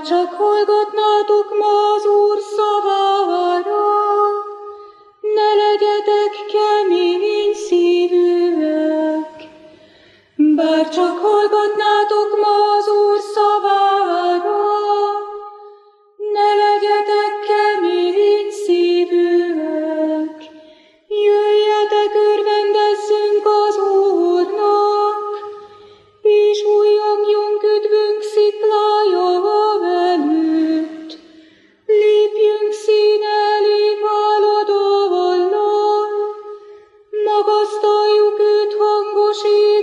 csak hallgatnátok ma az Úr szavára, ne legyetek kemény szívűek. Bár csak hallgatnátok ma az Úr szavára, ne legyetek kemény szívűek. Jöjjetek, örvendezzünk az Úrnak, és újjongjunk üdvünk sziklája előtt. Lépjünk színe elé váladallal, magasztaljuk őt hangos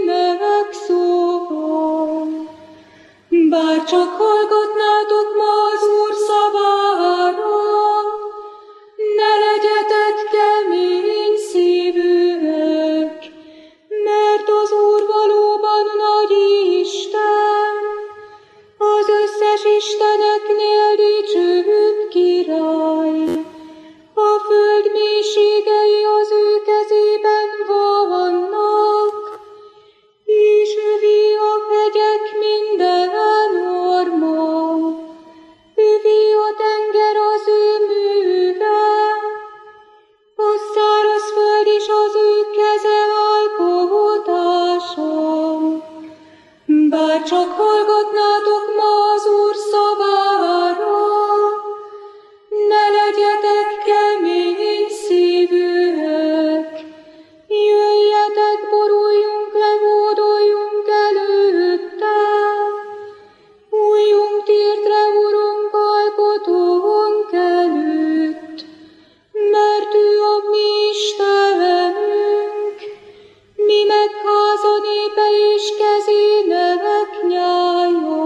énekszóval. Bár csak hallgatnátok ma az Úr szavára, ne legyetek kemény szívűek, mert az Úr valóban nagy Isten, az összes isteneknél dicsőbb király. A föld mélységei az ő kezében vannak, és övé a hegyek minden orma. Övé a tenger az ő műve, a száraz föld is az ő keze alkotása. Bár csak hallgatnátok ma az Úr szavára, ne legyetek kemény szívűek. Jöjjetek, boruljunk le, hódoljunk előtte. Újjunk térdre, Urunk, alkotónk előtt, mert ő a mi Istenünk, mi meg háza népe és kezének nyája.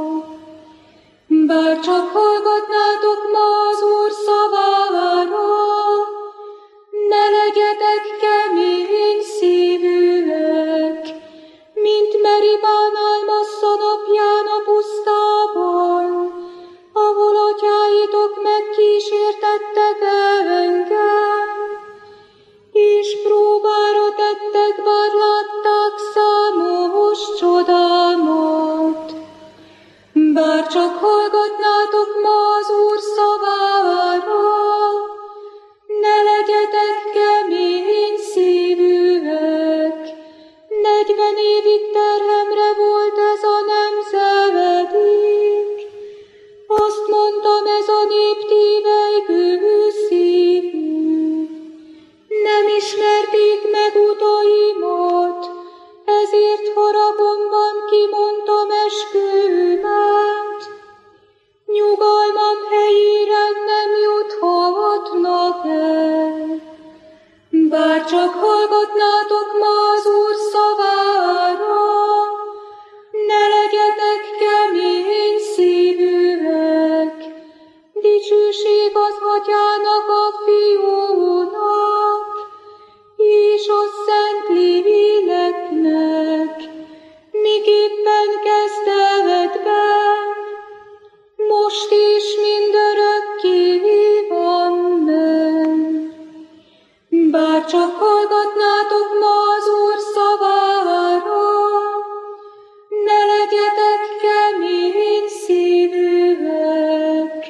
Bár csak hallgatnátok ma az Úr szavára, ne legyetek kemény szívűek, mint Meribán Almassza napján a pusztában, ahol atyáitok megkísértettek engem, és próbára tettek, bár látták számos csodámat. Bár csak hallgatnátok ma az Úr szavára, ne legyetek kemény szívűek. 40 évig terhemre volt ez a nemzedék. Azt mondtam, ez a nép tévelygő szívű. Nem ismerték meg utaimat, ezért haragomban kimondtam eskümet. Nyugalmam helyére nem juthatnak el. Bár csak hallgatnátok ma az Úr szavára, ne legyetek kemény szívűek. Dicsőség az Atyának, a Fiúnak, és a Szent Léleknek, miképpen kezdetben, most és mindörökké. Amen. Bár csak hallgatnátok ma az Úr szavára, ne legyetek kemény szívűek.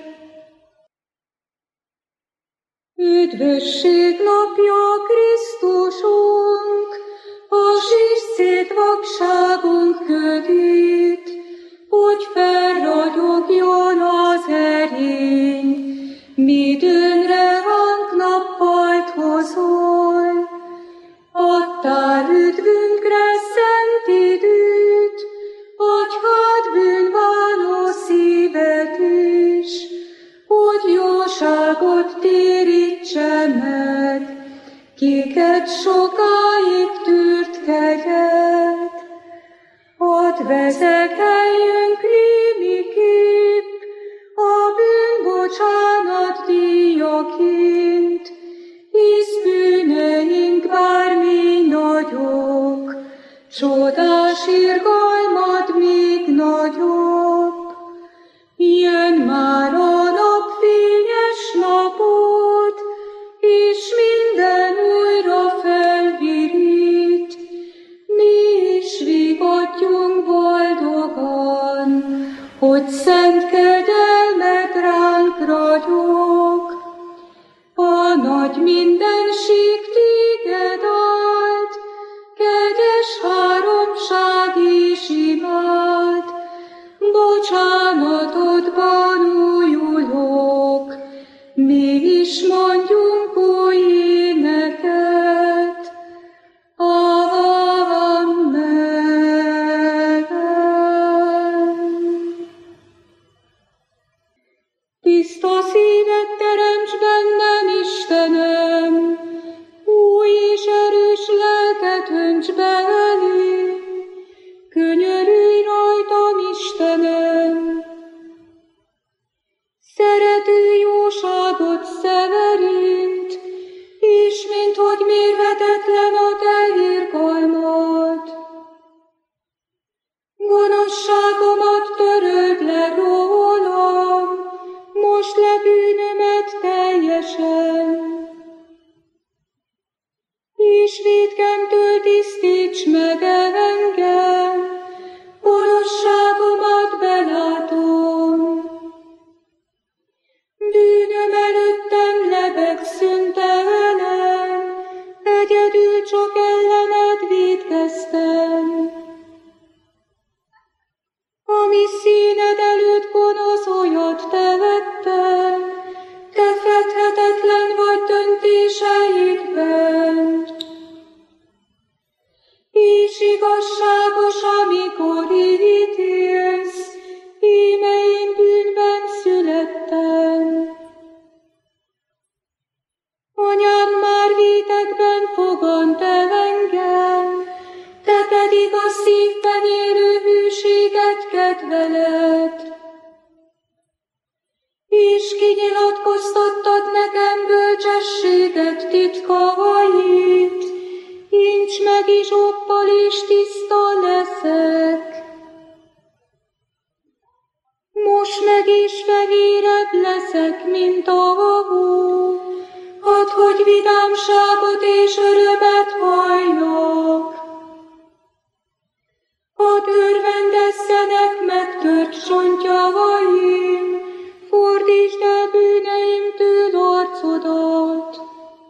Üdvösség napja Krisztusunk, a sírszét vakságunk ködít, hogy felragyogjon az erény, midőnre ránk nappalt hozol. Adtál üdvünkre szent időt, atyád bűnbánó szívet is, hogy jóságot térítse meg, kiket sokáig tűrt kegyed. Hadd vezekeljünk némiképp a bűnbocsánat díjaként, hisz bűneink bármi nagyok, csodás irgalmad még nagyobb. Jön már a napfényes napod, és minden újra felvirít, mi is vigadjunk boldogan, hogy szent kegyelmed hogy mindenség téged áld, kegyes háromság és imád, bocsánatodban újulok, mi is mondjunk új éneket. Amen. Tiszta szívet teremts bennem, Istenem, új és erős lelket önts be elém, könyörülj rajtam, Istenem. Szerető jóságot szeverint, és mint hogy mérhetetlen a te irgalmad. Gonoszságomat töröld le rólam, most le bűnömet teljesen. És vétkemtől tisztíts meg engem, gonoszságomat belátom. Bűnöm előttem lebeg szüntelen, egyedül csak ellened vétkeztem. Ami színed előtt gonosz olyat tevettem, te fedhetetlen vagy döntéseidben. És igazságos, amikor ítélsz, íme én bűnben születtem. Anyám már vétekben fogant el engem, te pedig a szívben érő hűséget kedveled. És kinyilatkoztattad nekem bölcsességet titkait, incs meg izsoppal és tiszta leszek. Most meg is fehérebb leszek, mint a hó, hadd, hogy vidámságot és örömet halljak. Hadd örvendezzenek megtört csontjaim, fordítsd el bűneimtől arcodat.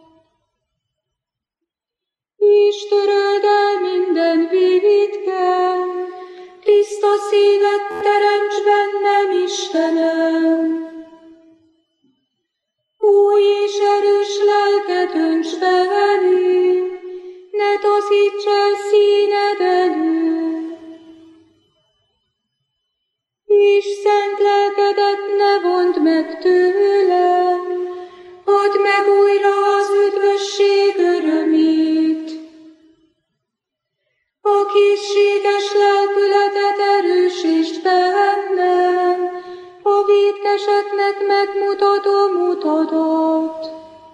És töröld el minden vétkem, tiszta szívet teremts bennem, Istenem. Új és erős lelket önts be elém, ne taszíts el színed elől. És szent lelkedet ne vondd meg tőlem, add meg újra az üdvösség örömét. A készséges lelkületet erősítsd bennem, a vétkeseknek megmutatom utadat.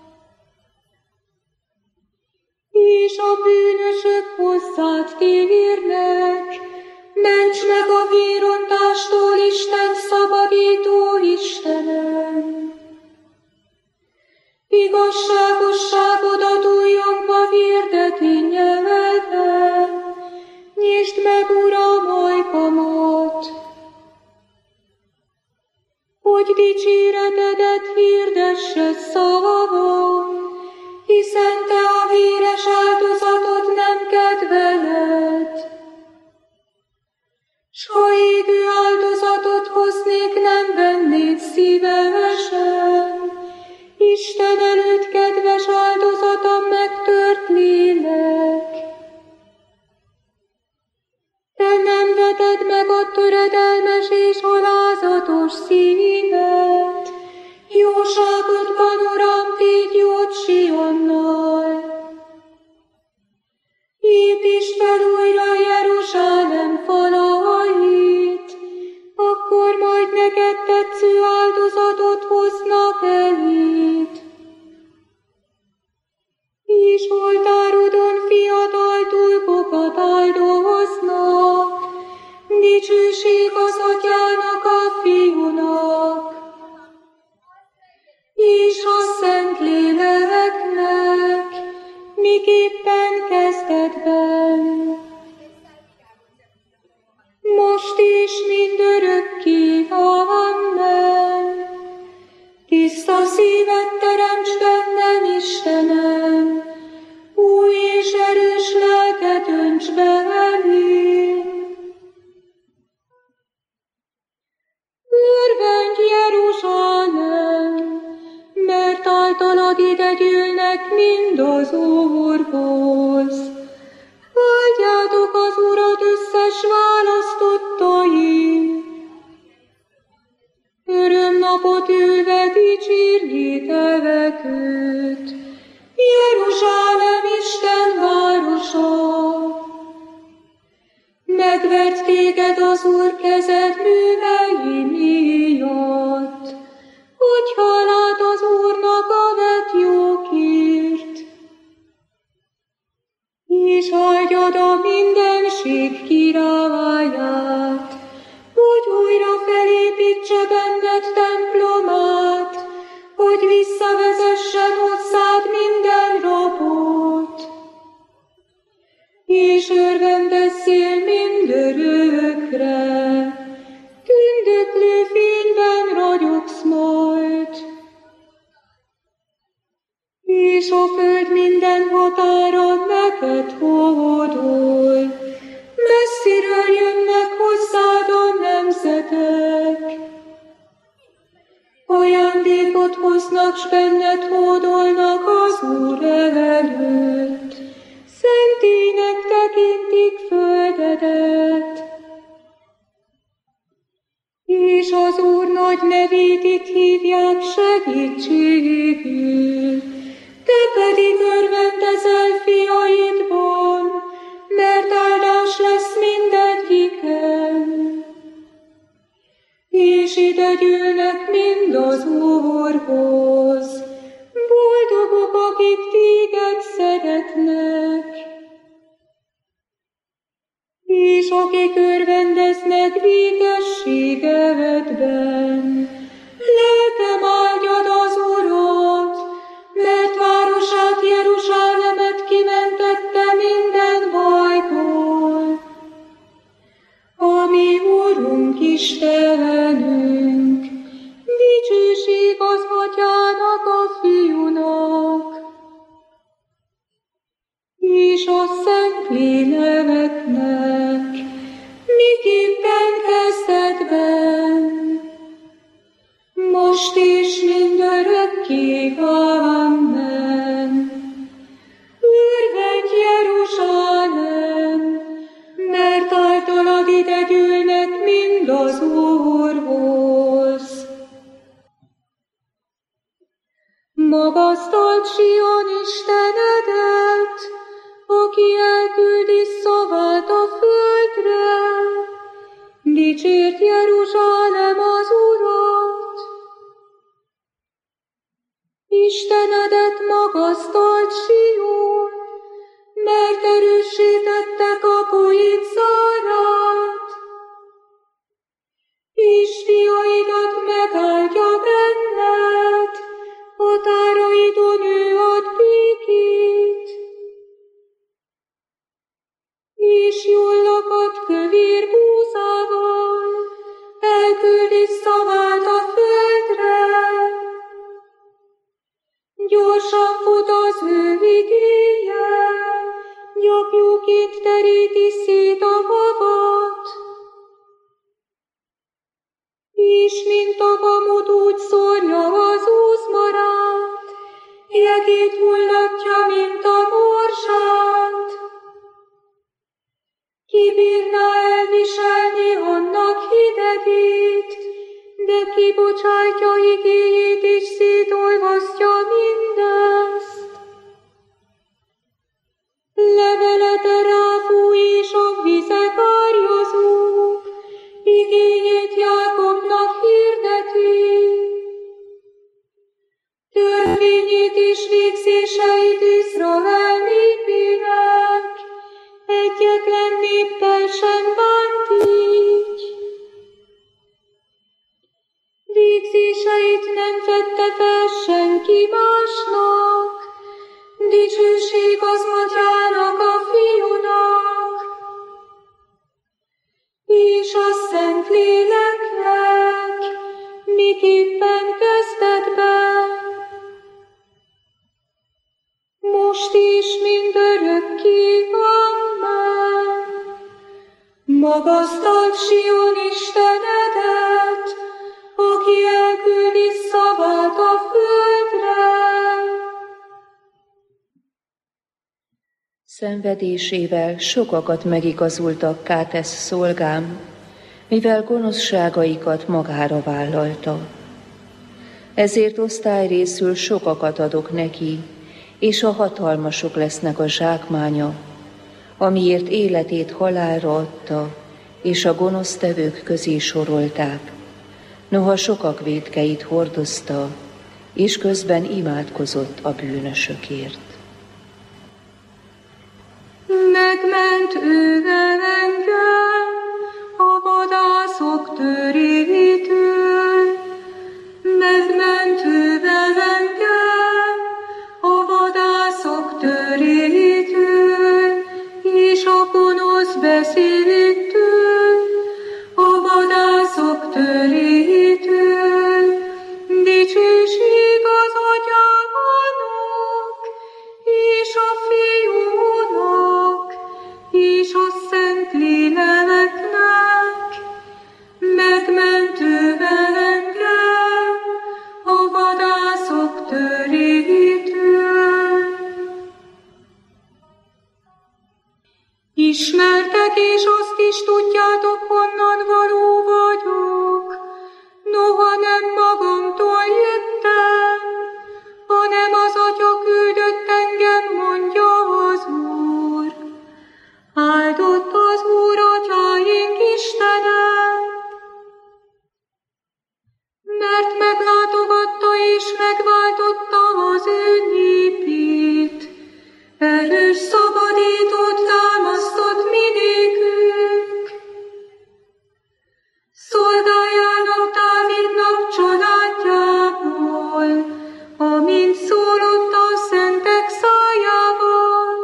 És a bűnösök hozzád térnek, ments meg a vérontástól, Isten szabadító Istenem. Igazságosságodat újjongva hirdeti nyelven, nyisd meg, Uram, ajkamat. Hogy dicséretedet hirdesse szavamon, hiszen te a véres áldozatot nem kedveled. S ha égő áldozatot hoznék, nem vennéd szívesen, Isten előtt kedves áldozatom megtört lélek. Te nem veted meg a töredelmes és alázatos szívet, jóságodban, Uram, tégy jót Sionnal. Építsd fel újra Jeruzsálem falait, akkor majd neked tetsző áldozatot hoznak eléd. És oltárodon fiatal tulkokat áldoznak, dicsőség az Atyának, a Fiúnak, és a Szentléleknek, miképpen kezdetben, most is mindörökké. Amen. Tiszta szívet teremts bennem, Istenem, új és erős lelket önts be elém. Örvendj, Jeruzsálem, mert általad ide gyűlnek mind az Úrhoz. Áldjátok az Urat összes választottai, örömnapot ülve dicsérjétek őt, Jeruzsálem Isten városa. Megvert téged az Úr kezed művei miatt, hogy hálát az Úrnak a vett jókért. És áldjad a mindenség királyát, hogy újra felépítse benned templomát, hogy visszavezessen hozzád minden rabot. És örvendezzél mindörökre, tündöklő fényben ragyogsz majd. És a föld minden határa neked hódol, messziről jönnek hozzád a nemzetek. Ajándékot hoznak, s benned hódolnak az Úr előtt, szentélynek tekintik földedet. És az Úr nagy nevét itt hívják segítségül, te pedig örvendezel fiaidban, mert áldás lesz mindegyiken. És ide gyűlnek mind az Úrhoz, boldogok, akik téged szeretnek. És akik örvendeznek végességevedben, lelkem áldjad az Urat, mert városát Jeruzsálemet kimentette minden bajból. A mi Úrunk Istenünk, dicsőség az Atyának, a Fiúnak, és a Szentléleknek, miképpen kezdetben, most és mindörökké. Amen. Örvendj, Jeruzsálem, mert általad ide gyűlnek mind az Úrhoz. Magasztald Sion Istenedet, aki elküldi szavát a földre, dicsért Jeruzsálem az Urat. Istenedet magasztald Sion, mert erőssé tette kapuit zárát, és fiaidat megáldja benned, határaidon ő ad békét. És jól lakott kövér búzával, elküldi szavát a földre. Gyorsan fut az ő igéje, gyapjúként teríti szét a havat. És mint a bamut úgy szórja az úszmarát, jegét hullatja, mint a morzsát. Ki bírná elviselni annak hidegét, de kibocsátja igéjét és szétolvasztja mindezt. Levelete ráfúj és a vizek árjazók, igéjét Jákobnak hirdeti. Törvényét és végzéseit Izrael népének, egyetlen néppel sem bánt így. Végzéseit nem vette fel senki másnak, dicsőség az Atyának, a Fiúnak, és a Szentléleknek, miképpen kezdetben, most is mindörökké. Amen. Magasztald Sion Istenedet, aki elküldi szavát a földre. Szenvedésével sokakat megigazultak Kátesz szolgám, mivel gonoszságaikat magára vállalta. Ezért osztályrészül sokakat adok neki, és a hatalmasok lesznek a zsákmánya, amiért életét halálra adta, és a gonosztevők közé sorolták. Noha sokak vétkeit hordozta, és közben imádkozott a bűnösökért. Megment ő engem a vadászok törétől, megment ő engem a vadászok törétől, és a gonosz beszélétől, a vadászok törétől. Dicsőség az Atyának, és a Fiúnak, és a Szentléleknek. Megment ő engem a vadászok törétől. Ismertek, és azt is tudjátok, honnan való vagyok. Noha nem magamtól jöttem, hanem az Atya küldött engem, mondja az Úr. Áldott az Úr atyáink Istene, mert meglátogatta és megváltotta az ő népét. Erős szabadítót támasztott mi nékünk. Szolgáljának Dávidnak családjából, amint szólott a szentek szájával.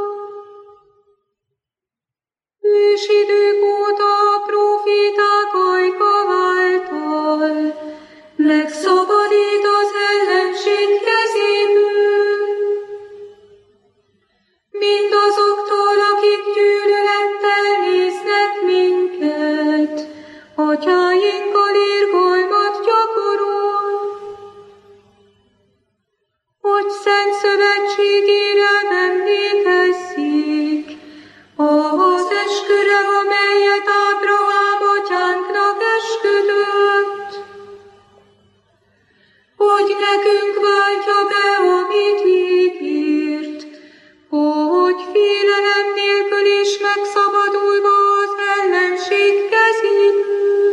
Ősidők óta a próféták ajka által megszabadít az ellenség kezéből. Mindazoktól, akik gyűlölettel néznek minket, atyáinkkal irgalmat gyakorol, hogy szent szövetségére emlékezzék, az esküre, amelyet Ábrahám atyánknak esküdött, hogy nekünk váltja be, amit ígért, hogy félelem nélkül is megszabadulva az ellenség kezéből.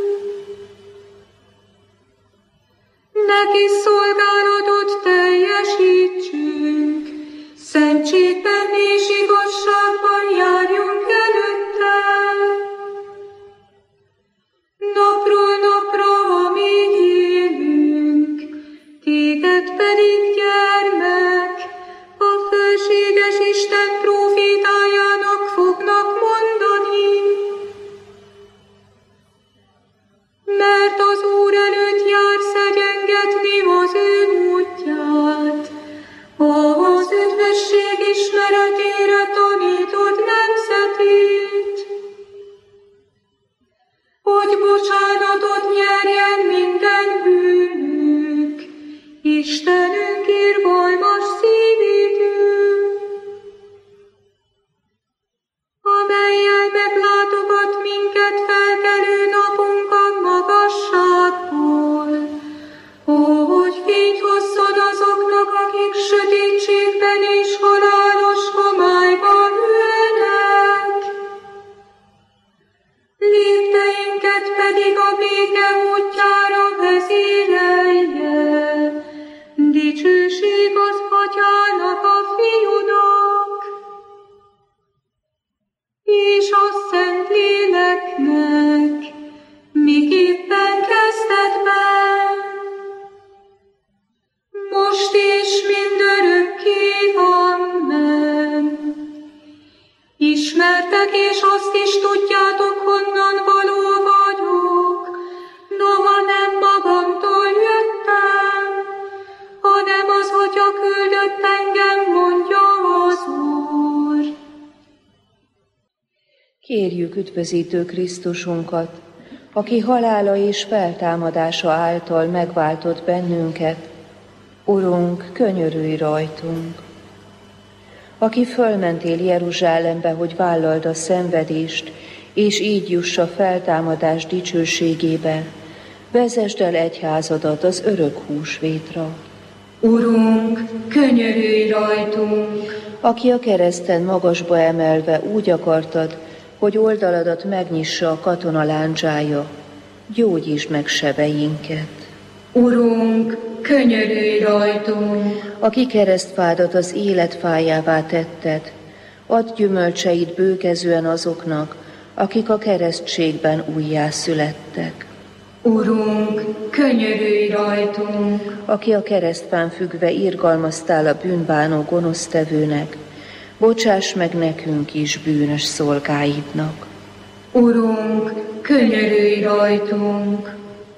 Neki szolgálatot teljesítsünk, szentségben és igazságban járjunk előtte. Napról napra, amíg élünk, téged pedig, gyermek, a fölséges Isten prófétájának fognak mondani. Mert az Úr előtt jár szegyengetni az ő útját, az üdvösség ismeretére tanítod nemzetét, hogy bocsánatot nyerjen minden bűnük, Istenünk irgalmas szívétől, amellyel meglátogat minket felkelő napunk a magasságból, hogy fényt hozzon azoknak, akik sötétségben és halálos homályban ülnek. Lépteinket pedig a béke útjára vezérelje. Dicsőség az Atyának, a Fiúnak, és a Szentléleknek, miképpen kezdetben, most és mindörökké. Amen. Ismertek, és azt is tudjátok, honnan való vagyok, noha nem magamtól jöttem, hanem az Atya küldött engem, mondja az Úr. Kérjük üdvözítő Krisztusunkat, aki halála és feltámadása által megváltott bennünket. Urunk, könyörülj rajtunk! Aki fölmentél Jeruzsálembe, hogy vállald a szenvedést, és így juss a feltámadás dicsőségébe, vezesd el egyházadat az örök húsvétra. Urunk, könyörülj rajtunk! Aki a kereszten magasba emelve úgy akartad, hogy oldaladat megnyissa a katona láncsája, gyógyítsd meg sebeinket. Urunk, könyörülj rajtunk! Aki keresztfádat az életfájává tetted, add gyümölcseit bőkezően azoknak, akik a keresztségben újjászülettek. Urunk, könyörülj rajtunk! Aki a keresztfán függve irgalmaztál a bűnbánó gonosztevőnek, bocsáss meg nekünk is bűnös szolgáidnak. Urunk, könyörülj rajtunk!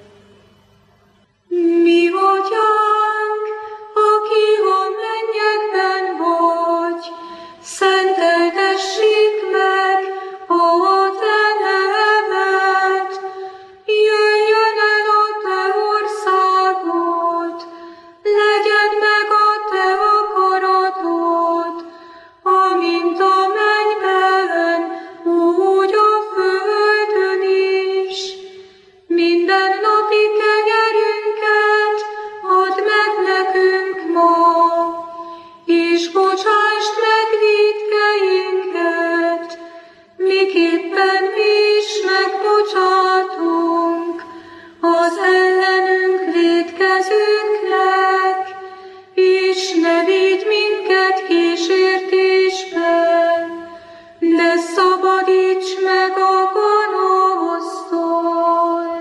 Mi atyánk, aki a mennyekben vagy, szenteltessék meg a te neved, jöjjön el a te országod, legyen meg a te akaratod, amint a mennyben, úgy a földön is. Minden napi kenyerünket add meg nekünk ma, és bocsásd meg vétkeinket, miképpen mi is megbocsátunk az ellenünk vétkezőknek, és ne vigy minket kísértésbe, de szabadíts meg a gonosztól.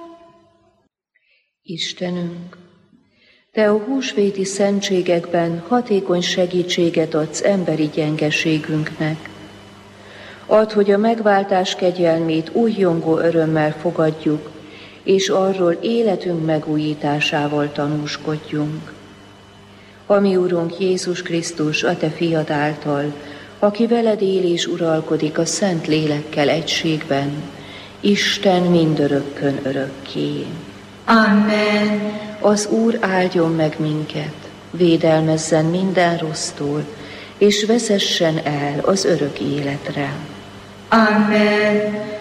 Istenünk, Te a húsvéti szentségekben hatékony segítséget adsz emberi gyengeségünknek. Add, hogy a megváltás kegyelmét újjongó örömmel fogadjuk, és arról életünk megújításával tanúskodjunk. A mi Urunk Jézus Krisztus, a Te fiad által, aki veled él és uralkodik a Szent Lélekkel egységben, Isten mindörökkön örökké. Amen. Az Úr áldjon meg minket, védelmezzen minden rossztól, és vezessen el az örök életre. Amen.